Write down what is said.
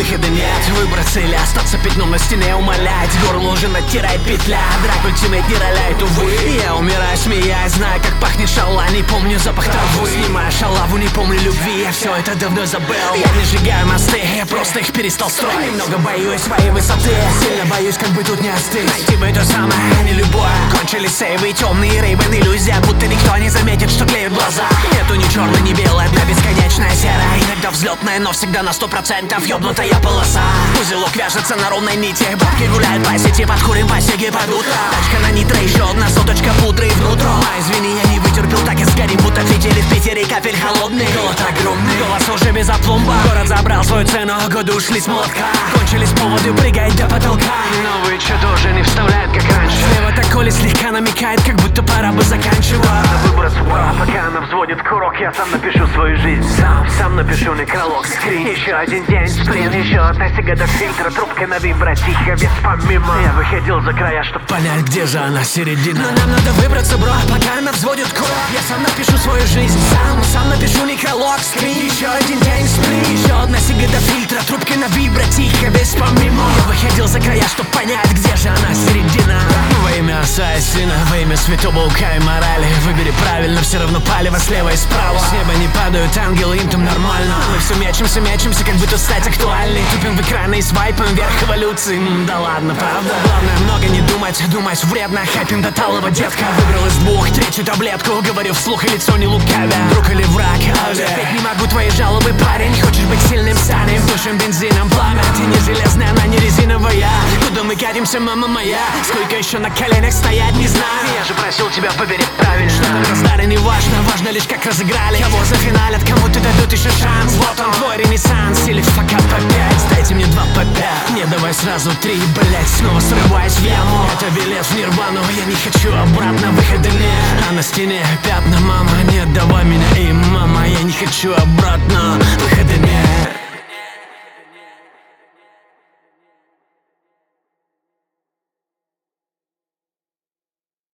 выхода нет. Выбраться или остаться пятном на стене умолять. Горло уже натирает петля, драк ультимейт не роляет, увы. Я умираю, смеясь, знаю, как пахнет шала. Не помню запах травы, снимаю шалаву, не помню любви. Я все это давно забыл. Я не сжигаю мосты, я просто их перестал строить. Немного боюсь своей высоты, сильно боюсь, как бы тут не остыть. Найти бы то самое, а не любое. Кончились сейвы, темные рейвен, иллюзия, будто никто не заметит, что клеят глаза. Нету ни черной, ни белой, одна бесконечная серая. Иногда взлетная, но всегда на 100% ёбнутая полоса. Узелок вяжется на ровной нити, бабки гуляют по сети, подкурим басиги под утро. Тачка на нитро, еще одна соточка пудры внутрь. Извини, я не вытерпел, так и сгорим, будто видели в Питере капель холодный. Голод огромный, голос уже без опломба. Город забрал свою цену, годы ушли с молотка. Кончились поводы, прыгать до потолка. Новые чудо уже не вставляют, как раньше. Слева так Коля слегка намекает, как будто пора бы заканчивать. Надо выбраться, пока она взводит курок. Я сам напишу свою жизнь, сам напишу некролог. Скрин, еще один день, сплин, еще одна сигарета фильтра. Трубка на вибро, тихо, без помимо. Я выходил за края, чтоб понять, где же она, середина. Но нам надо выбраться, бро, пока она взводит курок. Я сам напишу свою жизнь, сам напишу некролог. Скрин, еще один день, сплин, еще одна сигарета фильтра. Трубка на вибро, тихо, без помимо. Я выходил за края, чтоб понять, где же она, середина. Во имя Отца и Сына, во имя Святого Ука и морали. Выбери правильно, все равно палево слева и справа. С неба не падают ангелы, им там нормально. Мы все мечемся, как будто стать актуальной. Тупим в экраны и свайпом вверх эволюции. Да ладно, правда. Главное много не думать вредно. Хайпим до талого, детка. Выбрал из двух третью таблетку. Говорю вслух и лицо не лукавя. Друг или враг, терпеть не могу твои жалобы, парень. Хочешь быть сильным, станем, душим бензином пламя. Ты не железная, она не резиновая. Куда мы катимся, мама моя? Сколько еще на коленях стоять, не знаю. Я же просил тебя поверить правильно. Что там раздали, не важно, важно лишь как разыграли. Кого зафиналят, кому-то дадут еще шанс. Вот он твой ренессанс, или фака по 5. Дайте мне 2 по 5. Не давай сразу 3, блять, снова срываюсь в яму. Это билет в нирвану, я не хочу обратно, выхода нет. А на стене пятна, мама, не отдавай меня, и мама, я не хочу обратно.